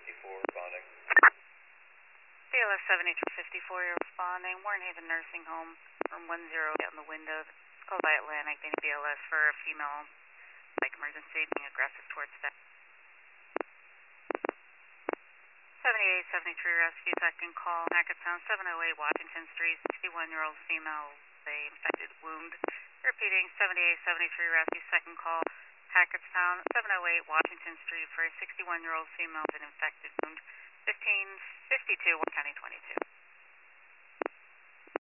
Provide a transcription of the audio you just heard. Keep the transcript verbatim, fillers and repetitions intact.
fifty-four responding. B L S seventy-two fifty-four, you're responding. Warren Haven Nursing Home, room one zero, out in the window. It's called by Atlantic, being B L S for a female psych emergency, being aggressive towards staff. seventy-eight seventy-three rescue, second call, Hackettstown, seven oh eight Washington Street, sixty-one-year-old female, with a infected wound. Repeating, seventy-eight seventy-three rescue, second call, Hackettstown, seven oh eight Washington Street, for a sixty-one-year-old female with an infected wound. fifteen fifty-two, Warren County twenty-two.